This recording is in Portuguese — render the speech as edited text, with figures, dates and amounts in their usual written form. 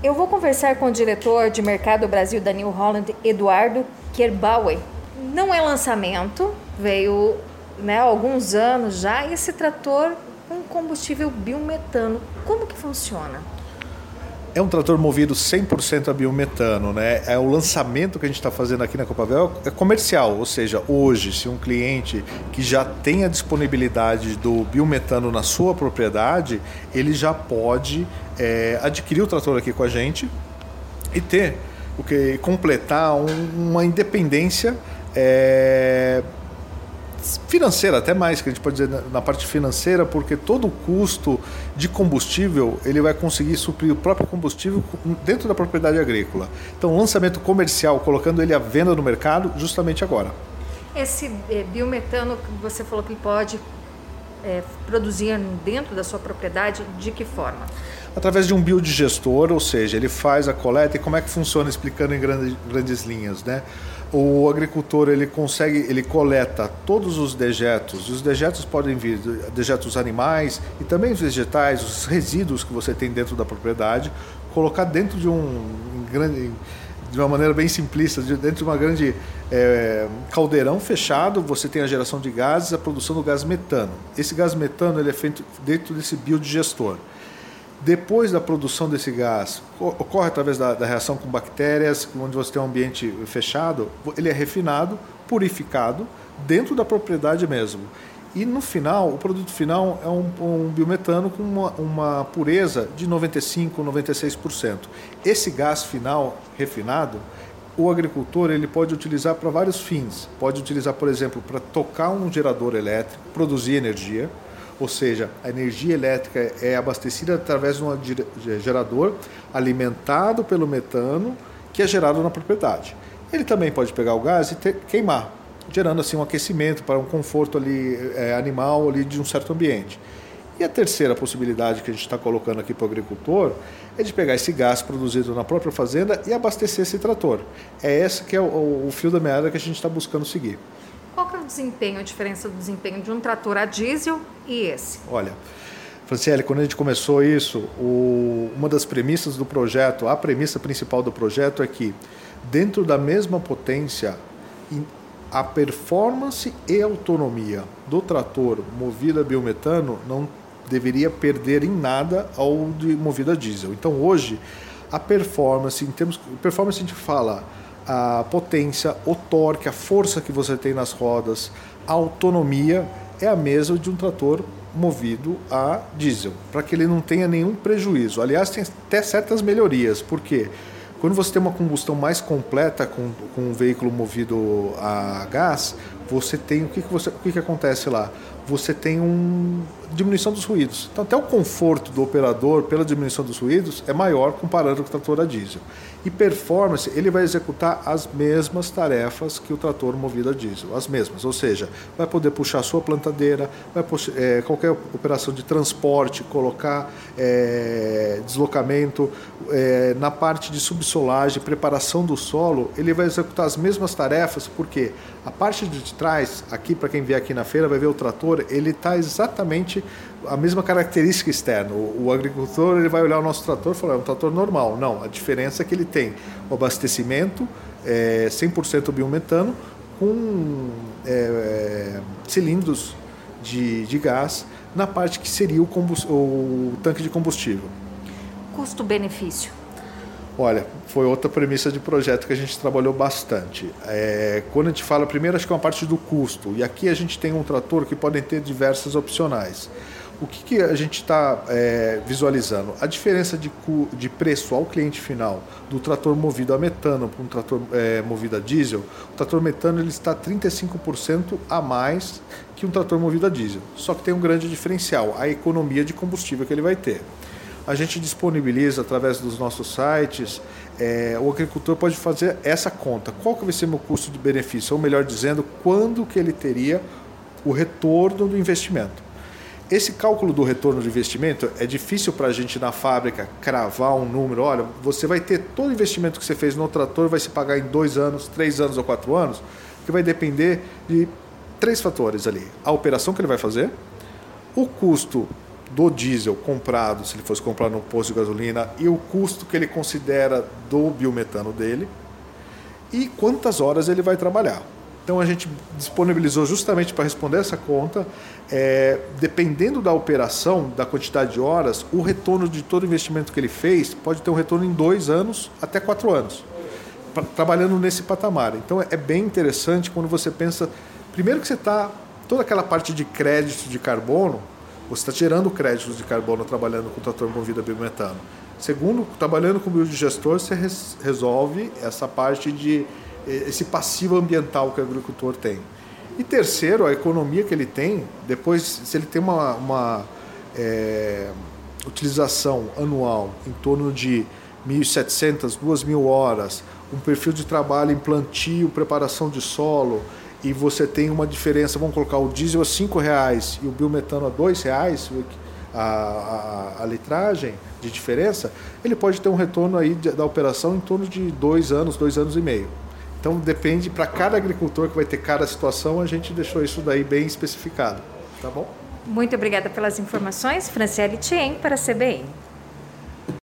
Eu vou conversar com o diretor de Mercado Brasil da New Holland, Eduardo Kerbauer. Não é lançamento, veio há alguns anos já, e esse trator com combustível biometano, como que funciona? É um trator movido 100% a biometano, né? É o lançamento que a gente está fazendo aqui na Copavel, é comercial, ou seja, hoje, se um cliente que já tem a disponibilidade do biometano na sua propriedade, ele já pode adquirir o trator aqui com a gente e ter completar uma independência financeira, até mais, que a gente pode dizer na parte financeira, porque todo o custo de combustível ele vai conseguir suprir o próprio combustível dentro da propriedade agrícola. Então, lançamento comercial, colocando ele à venda no mercado justamente agora. Esse biometano que você falou que pode produzir dentro da sua propriedade, de que forma? Através de um biodigestor, ou seja, ele faz a coleta. E como é que funciona, explicando em grandes linhas, né? O agricultor ele coleta todos os dejetos. Os dejetos podem vir dejetos animais e também os vegetais, os resíduos que você tem dentro da propriedade, colocar dentro de uma maneira bem simplista, dentro de uma grande caldeirão fechado. Você tem a geração de gases, a produção do gás metano. Esse gás metano ele é feito dentro desse biodigestor. Depois da produção desse gás, ocorre através da reação com bactérias, onde você tem um ambiente fechado, ele é refinado, purificado, dentro da propriedade mesmo. E no final, o produto final é um biometano com uma pureza de 95%, 96%. Esse gás final refinado, o agricultor ele pode utilizar para vários fins. Pode utilizar, por exemplo, para tocar um gerador elétrico, produzir energia. Ou seja, a energia elétrica é abastecida através de um gerador alimentado pelo metano que é gerado na propriedade. Ele também pode pegar o gás e queimar, gerando assim um aquecimento para um conforto ali, animal ali de um certo ambiente. E a terceira possibilidade que a gente está colocando aqui para o agricultor é de pegar esse gás produzido na própria fazenda e abastecer esse trator. É esse que é o fio da meada que a gente está buscando seguir. Qual que é o desempenho, a diferença do desempenho de um trator a diesel e esse? Olha, Franciele, quando a gente começou isso, uma das premissas do projeto, a premissa principal do projeto é que dentro da mesma potência, a performance e autonomia do trator movido a biometano não deveria perder em nada ao de movido a diesel. Então hoje, a performance, em termos de performance a gente fala a potência, o torque, a força que você tem nas rodas, a autonomia é a mesma de um trator movido a diesel, para que ele não tenha nenhum prejuízo. Aliás, tem até certas melhorias, porque quando você tem uma combustão mais completa com um veículo movido a gás, você tem o que acontece lá? Você tem diminuição dos ruídos. Então, até o conforto do operador pela diminuição dos ruídos é maior comparado com o trator a diesel. E performance, ele vai executar as mesmas tarefas que o trator movido a diesel, as mesmas. Ou seja, vai poder puxar a sua plantadeira, qualquer operação de transporte, colocar deslocamento, na parte de subsolagem, preparação do solo, ele vai executar as mesmas tarefas, porque a parte de trás, aqui para quem vier aqui na feira vai ver o trator, ele está exatamente a mesma característica externa. O agricultor ele vai olhar o nosso trator e falar, é um trator normal. Não, a diferença é que ele tem o abastecimento 100% biometano com cilindros de gás na parte que seria o tanque de combustível. Custo-benefício? Olha, foi outra premissa de projeto que a gente trabalhou bastante. Quando a gente fala, primeiro acho que é uma parte do custo, e aqui a gente tem um trator que podem ter diversas opcionais. O que a gente está visualizando? A diferença de preço ao cliente final do trator movido a metano para um trator movido a diesel, o trator metano ele está 35% a mais que um trator movido a diesel. Só que tem um grande diferencial, a economia de combustível que ele vai ter. A gente disponibiliza através dos nossos sites, o agricultor pode fazer essa conta. Qual que vai ser meu custo de benefício? Ou melhor dizendo, quando que ele teria o retorno do investimento. Esse cálculo do retorno de investimento é difícil para a gente na fábrica cravar um número. Olha, você vai ter todo o investimento que você fez no trator, vai se pagar em 2 anos, 3 anos ou 4 anos, que vai depender de 3 fatores ali. A operação que ele vai fazer, o custo do diesel comprado, se ele fosse comprar no posto de gasolina, e o custo que ele considera do biometano dele, e quantas horas ele vai trabalhar. Então a gente disponibilizou justamente para responder essa conta, dependendo da operação, da quantidade de horas, o retorno de todo o investimento que ele fez pode ter um retorno em 2 anos até 4 anos, trabalhando nesse patamar. Então é bem interessante quando você pensa, primeiro que você está, toda aquela parte de crédito de carbono, você está tirando créditos de carbono trabalhando com trator movido a biometano. Segundo, trabalhando com biodigestor, você resolve essa parte de esse passivo ambiental que o agricultor tem. E terceiro, a economia que ele tem, depois, se ele tem uma utilização anual em torno de 1.700, 2.000 horas, um perfil de trabalho em plantio, preparação de solo, e você tem uma diferença, vamos colocar o diesel a R$5 e o biometano a R$2, a litragem de diferença, ele pode ter um retorno aí da operação em torno de 2 anos, 2 anos e meio. Então depende, para cada agricultor que vai ter cada situação, a gente deixou isso daí bem especificado, tá bom? Muito obrigada pelas informações, Franciele Thiem para a CBN.